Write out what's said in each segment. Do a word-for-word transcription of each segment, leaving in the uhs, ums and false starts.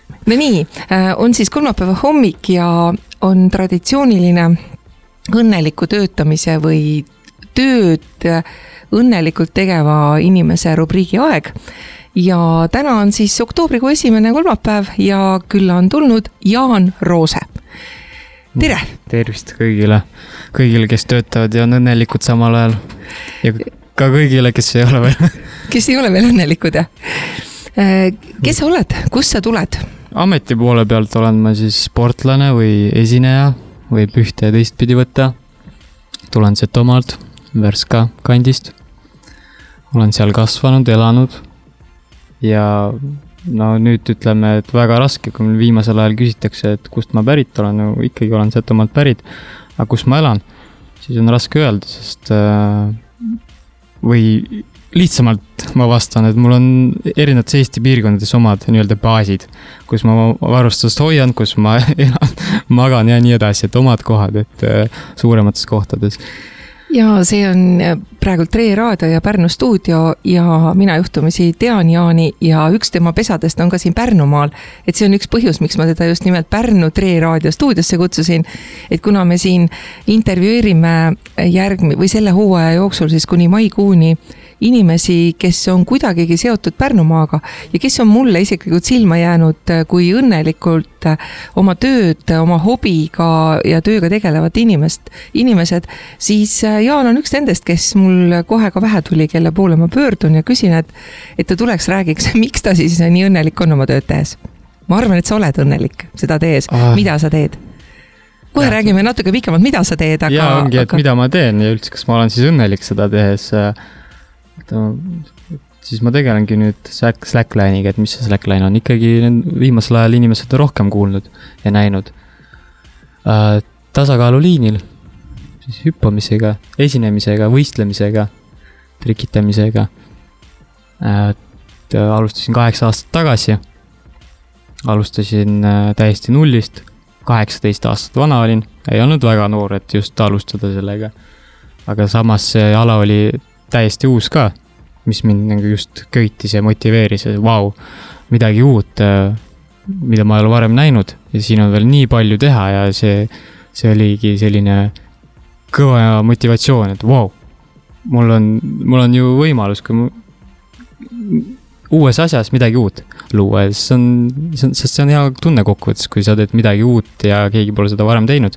No nii, on siis kolmapäeva hommik ja on traditsiooniline õnneliku töötamise või tööd õnnelikult tegeva inimese rubriigi aeg. Ja täna on siis oktoobrikuu esimene kolmapäev ja külla on tulnud Jaan Roose. Tere! Tervist kõigile, kõigile, kes töötavad ja on õnnelikud samal ajal. Ja ka kõigile, kes ei ole veel. Kes ei ole veel õnnelikud, jah? Kes sa oled? Kust sa tuled? Ameti poole pealt olen ma siis sportlane või esineja, võib ühte ja teist pidi võtta. Tulen Setomaalt, Värska kandist. Olen seal kasvanud, elanud. Ja no nüüd ütleme, et väga raske, kui viimasel ajal küsitakse, et kust ma pärit olen, no ikkagi olen Setomaalt pärit, aga kus ma elan, siis on raske öelda, sest äh, või lihtsamalt ma vastan, et mul on erinevates Eesti piirkondades omad nii-öelda baasid, kus ma varustust hoian, kus ma elan, magan ja nii edasi, et omad kohad, et äh, suuremates kohtades. Ja see on praegu Tre Raadio ja Pärnu stuudio ja mina juhtumisi tean Jaani ja üks tema pesadest on ka siin Pärnumaal, et see on üks põhjus, miks ma teda just nimelt Pärnu Tre Raadio stuudiosse kutsusin, et kuna me siin intervjueerime järgmi või selle hooaja jooksul siis kuni maikuuni inimesi, kes on kuidagigi seotud Pärnumaaga ja kes on mulle isiklikult silma jäänud kui õnnelikult oma tööd, oma hobiga ja tööga tegelevat inimest, inimesed, siis Jaan on üks nendest, kes mul kohe ka vähe tuli, kelle poole ma pöördun ja küsin, et, et ta tuleks räägiks, miks ta siis nii õnnelik on oma tööd tehes. Ma arvan, et sa oled õnnelik seda tees. Ah. Mida sa teed? Kohe ja, räägime natuke pikemalt, mida sa teed, aga... Ja ongi, et aga... mida ma teen ja üldse, kas ma olen siis õnnelik seda tehes... siis ma tegelengi nüüd Slackline'iga, et mis see Slackline on. Ikkagi viimasel ajal inimesed on rohkem kuulnud ja näinud. Äh, tasakaaluliinil, siis hüppamisega, esinemisega, võistlemisega, trikitamisega. Äh, alustasin kaheksa aastat tagasi. Alustasin äh, täiesti nullist. kaheksateist aastat vana olin. Ei olnud väga noor, et just alustada sellega. Aga samas see ala oli täiesti uus ka, mis mind just köitis ja motiveeris, et vau, midagi uut, mida ma ei ole varem näinud ja siin on veel nii palju teha ja see, see oligi selline kõva motivatsioon, et vau, mul on, mul on ju võimalus, kui mu, uues asjas midagi uut luua, see on, sest see on hea tunne kokkuvõttes, kui sa teed midagi uut ja keegi pole seda varem teinud.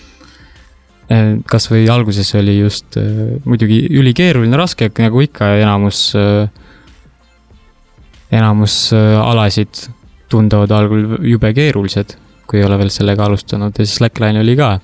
Kas või alguses oli just äh, muidugi ülikeeruline, raske, nagu ikka enamus, äh, enamus äh, alasid tunduvad algul jube keerulised, kui ei ole veel sellega alustanud. Ja siis Slackline oli ka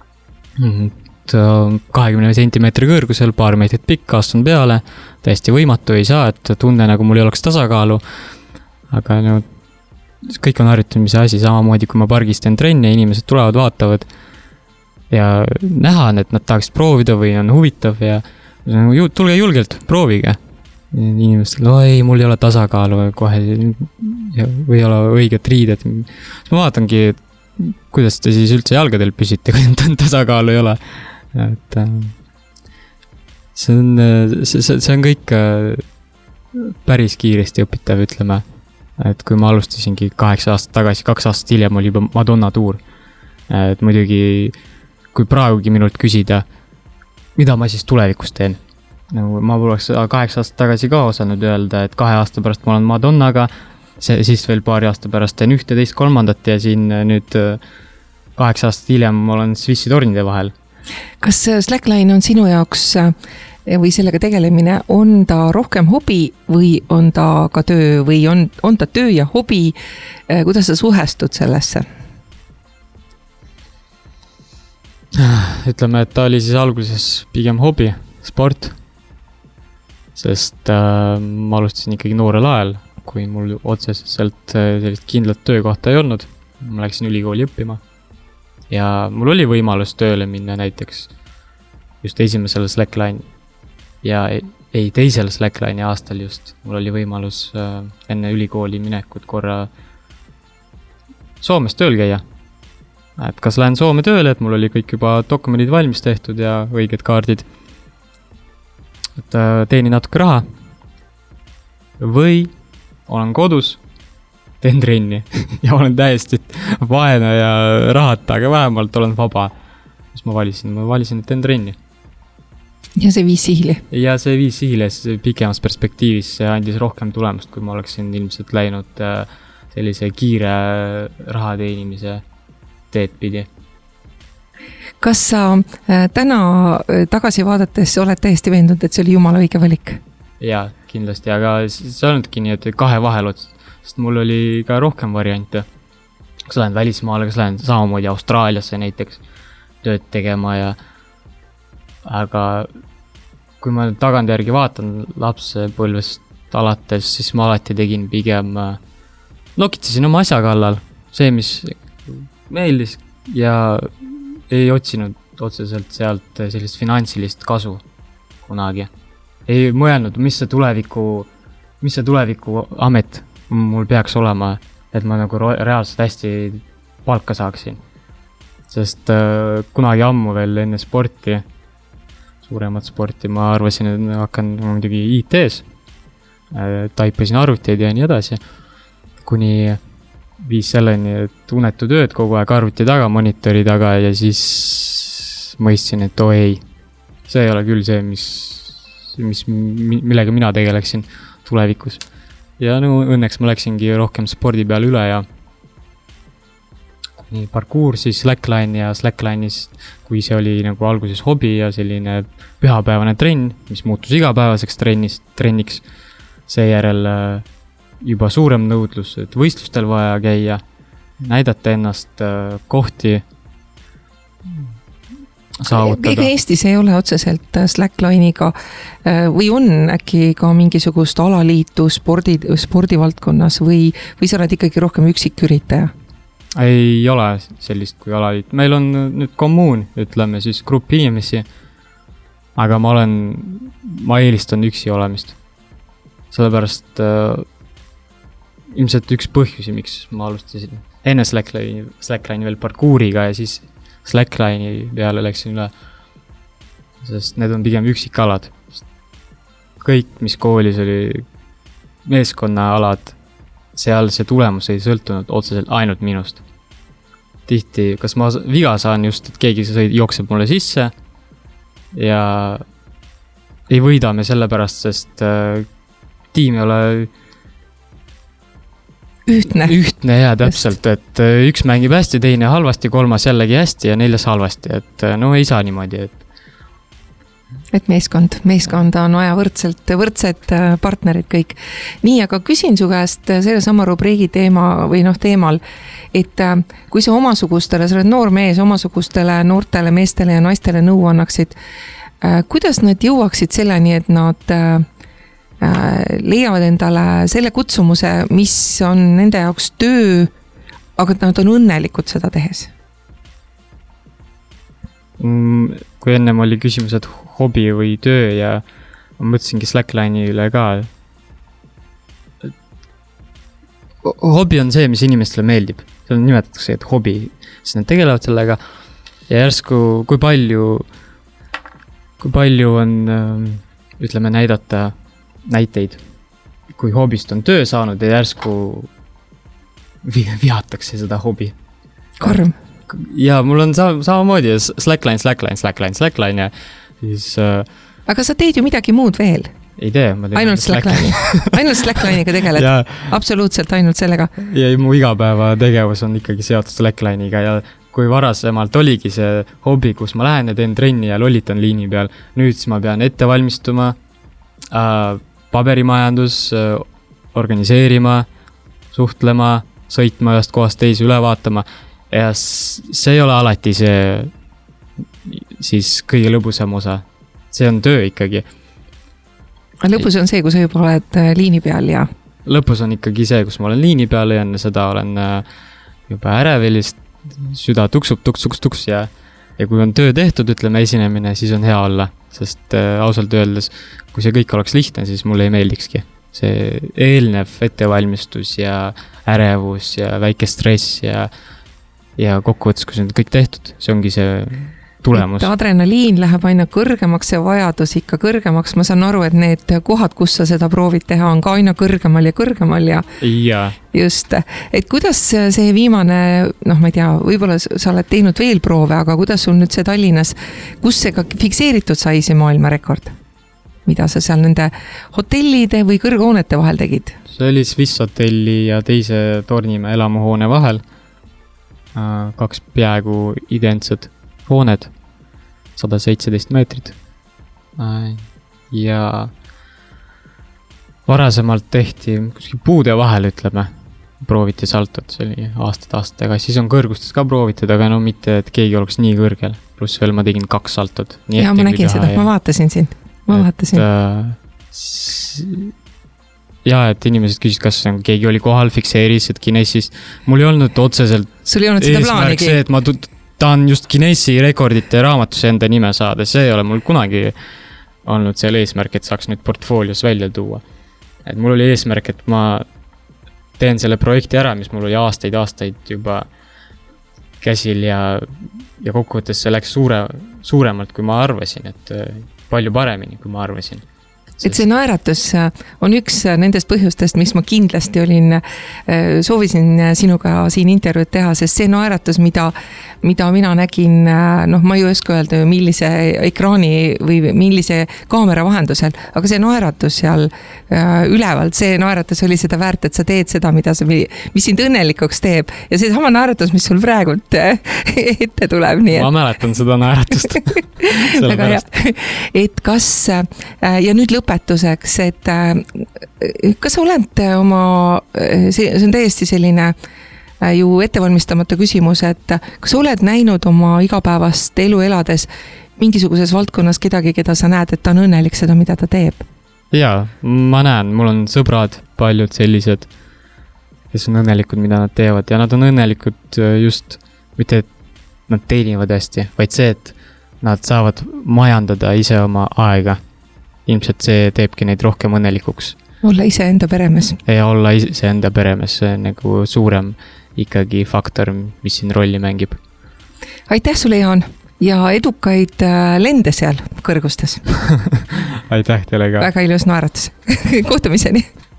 kahekümne sentimeetri kõrgusel, paar meetrit pikk, astun peale, täiesti võimatu ei saa, et tunne nagu mul ei oleks tasakaalu. Aga no, kõik on harjutamise asi, samamoodi kui ma pargis teen trenni, inimesed tulevad, vaatavad ja näha on, et nad tahaksid proovida või on huvitav ja tulge julgelt, proovige. Inimestel, no ei, mul ei ole tasakaalu kohe ja, või ei ole õiget riidet. Siis ma vaatangi, kuidas te siis üldse jalgadel püsite, kui tasakaalu ei ole. Et, see, on, see, see on kõik päris kiiresti õpitav, ütleme. Et kui ma alustasingi kaheksa aastat tagasi, kaks aastat hiljem oli juba Madonna tuur. Et muidugi kui praegugi minult küsida, mida ma siis tulevikus teen. Nagu ma poleks kaheksa aastat tagasi ka osanud öelda, et kahe aasta pärast ma olen Madonnaga, see, siis veel paari aasta pärast teen ühte, teist, kolmandat ja siin nüüd kaheksa aastat hiljem ma olen Swissi tornide vahel. Kas Slackline on sinu jaoks või sellega tegelemine, on ta rohkem hobi või on ta ka töö või on, on ta töö ja hobi? Kuidas sa suhestud sellesse? Ütleme, et ta oli siis alguses pigem hobi, sport, sest äh, ma alustasin ikkagi noorel ajal, kui mul otseselt sellist kindlat töökohta ei olnud. Ma läksin ülikooli õppima ja mul oli võimalus tööle minna näiteks just esimesel Slackline ja ei teisel Slackline'i aastal just. Mul oli võimalus äh, enne ülikooli minekut korra Soomes tööl käia. Et kas lähen Soome tööle, et mul oli kõik juba dokumendid valmis tehtud ja õiged kaardid. Et teenin natuke raha või olen kodus teen trenni ja olen täiesti vaene ja rahata, aga vähemalt olen vaba. Mis ma valisin? Ma valisin, et teen trenni. Ja see viis sihili. Ja see viis sihili, pikemas perspektiivis see andis rohkem tulemust, kui ma oleksin ilmselt läinud sellise kiire raha teenimise teed pidi. Kas sa täna tagasi vaadates oled täiesti veendunud, et see oli jumala õige valik? Jaa, kindlasti, aga see olnudki nii, et kahe vahel ots, sest mul oli ka rohkem variante. Kas lähen välismaale, kas lähen samamoodi Austraaliasse näiteks tööd tegema ja aga kui ma tagantjärgi vaatan lapsepõlvest alates, siis ma alati tegin pigem nokitsesin oma asja kallal, see, mis meeldis ja ei otsinud otseselt sealt sellist finantsilist kasu kunagi. Ei mõelnud, mis see tuleviku, mis see tuleviku amet mul peaks olema, et ma nagu reaalselt hästi palka saaksin. Sest äh, kunagi ammu veel enne sporti, suuremat sporti, ma arvasin, et ma hakkan muidugi I T-s, äh, taipasin arvuteid ja nii edasi, kuni viis selleni, et unetu tööd kogu aeg arvuti taga, monitori taga ja siis mõistsin, et oo ei, see ei ole küll see, mis, mis, millega mina tegeleksin tulevikus. Ja no, õnneks ma läksingi rohkem spordi peale üle ja nii parkour, siis slackline ja slackline'is, kui see oli nagu alguses hobi ja selline pühapäevane trenn, mis muutus igapäevaseks trennis, trenniks, seejärel juba suurem nõudlus, et võistlustel vaja käia, näidata ennast kohti saavutada. Ega Eestis ei ole otseselt slackline'iga või on äkki ka mingisugust alaliitu spordi, spordivaldkonnas või, või sa oled ikkagi rohkem üksiküritaja? Ei ole sellist kui alaliit. Meil on nüüd kommuun, ütleme siis grupp inimesi, aga ma olen, ma eelistan üksi olemist. Sellepärast äh, ilmselt üks põhjusi, miks ma alustasin enne slackline'i, slackline'i veel parkouriga ja siis slackline'i peale läksin üle, sest need on pigem üksikalad. Kõik, mis koolis oli meeskonnaalad, seal see tulemus ei sõltunud otseselt ainult minust. Tihti, kas ma viga saan just, et keegi sõid, jookseb mulle sisse ja ei võida me sellepärast, sest äh, tiim ei ole ühtne. Ühtne ja täpselt, et äh, üks mängib hästi, teine halvasti, kolmas jällegi hästi ja neljas halvasti, et äh, no ei saa niimoodi, et Et meeskond, meeskonda on vaja võrdselt, võrdsed partnerid kõik. Nii, aga küsin su käest selle sama rubriigi teema või noh teemal, et kui sa omasugustele, sa oled noor mees, omasugustele noortele meestele ja naistele nõu annaksid, kuidas nad jõuaksid selleni, et nad leiavad endale selle kutsumuse, mis on nende jaoks töö, aga nad on õnnelikud seda tehes? Kui ennem oli küsimus, et hobi või töö ja ma mõtlesingi slackline'i üle ka. Hobi on see, mis inimestele meeldib. Seal nimetatakse, et hobi, siis nad tegelevad sellega ja järsku, kui palju, kui palju on, ütleme, näidata näiteid, kui hobist on töö saanud ja järsku vihatakse seda hobi. Karm. Ja mul on sa- samamoodi slackline, slackline, slackline, slackline ja siis... Äh, aga sa teed ju midagi muud veel? Ei tee, ma teen ainult slackline'i. ainult slackline'iga tegeled? Ja, absoluutselt ainult sellega? Ja mu igapäeva tegevus on ikkagi seotud slackline'iga ja kui varasemalt oligi see hobi, kus ma lähen ja teen trenni ja lollitan liini peal, nüüd siis ma pean ette valmistuma, äh, paberimajandus, äh, organiseerima, suhtlema, sõitma ühest kohast teisi üle vaatama. Ja see ei ole alati see siis kõige lõbusam osa. See on töö ikkagi. Lõpus on see, kui sa juba oled liini peal ja... Lõpus on ikkagi see, kus ma olen liini peal ja enne seda olen juba ärevelist, süda tuksub, tuks, tuks, tuks ja, ja kui on töö tehtud, ütleme esinemine, siis on hea olla. Sest äh, ausalt öeldes, kui see kõik oleks lihtne, siis mulle ei meeldikski. See eelnev ettevalmistus ja ärevus ja väike stress ja ja kokkuvõttes, kui see on kõik tehtud, see ongi see tulemus. Adrenaliin läheb aina kõrgemaks ja vajadus ikka kõrgemaks. Ma saan aru, et need kohad, kus sa seda proovid teha, on ka aina kõrgemal ja kõrgemal ja, ja. just, et kuidas see viimane, noh, ma ei tea, võib-olla sa oled teinud veel proove, aga kuidas sul nüüd see Tallinnas, kus see ka fikseeritud sai see maailmarekord? Mida sa seal nende hotellide või kõrghoonete vahel tegid? See oli Swiss hotelli ja teise Tornimäe elamuhoone vahel. Kaks peaaegu identsed hooned, sada seitseteist meetrit. Ja varasemalt tehti kuskil puude vahel, ütleme, prooviti saltot, see oli aastad aastatega. Siis on kõrgustes ka proovitud, aga no mitte, et keegi oleks nii kõrgel. Pluss veel ma tegin kaks saltot. Ja ma nägin seda, ja... ma vaatasin sind. Ma vaatasin. Et, äh, ja, et inimesed küsisid, kas keegi oli kohal, fikseeris, et Guinnessis. Mul ei olnud otseselt sul ei olnud seda plaanigi. See, et ma tahan just Guinessi rekordite raamatusse enda nime saada. See ei ole mul kunagi olnud seal eesmärk, et saaks nüüd portfoolios välja tuua. Et mul oli eesmärk, et ma teen selle projekti ära, mis mul oli aastaid, aastaid juba käsil ja, ja kokkuvõttes see läks suure, suuremalt, kui ma arvasin, et palju paremini, kui ma arvasin. Et see naeratus on üks nendest põhjustest, mis ma kindlasti olin, soovisin sinuga siin intervjuud teha, sest see naeratus, mida, mida mina nägin, noh, ma ei oska öelda, millise ekraani või millise kaamera vahendusel, aga see naeratus seal ülevalt, see naeratus oli seda väärt, et sa teed seda, mida sa, mis sind õnnelikuks teeb. Ja see sama naeratus, mis sul praegult ette tuleb. Nii et... Ma mäletan seda naeratust. Väga hea. Et kas, ja nüüd lõpp lõpetuseks, et kas sa oled oma, see on täiesti selline ju ettevalmistamata küsimus, et kas sa oled näinud oma igapäevast elu elades mingisuguses valdkonnas kedagi, keda sa näed, et ta on õnnelik seda, mida ta teeb? Jaa, ma näen, mul on sõbrad, paljud sellised, kes on õnnelikud, mida nad teevad ja nad on õnnelikud just, mitte et nad teenivad hästi, vaid see, et nad saavad majandada ise oma aega. Ilmselt see teebki neid rohkem õnnelikuks. Olla ise enda peremees. Ja olla ise enda peremees, see on nagu suurem ikkagi faktor, mis siin rolli mängib. Aitäh sulle, Jaan, ja edukaid lende seal kõrgustes. Aitäh teile ka. Väga ilus naeratus. Kohtumiseni.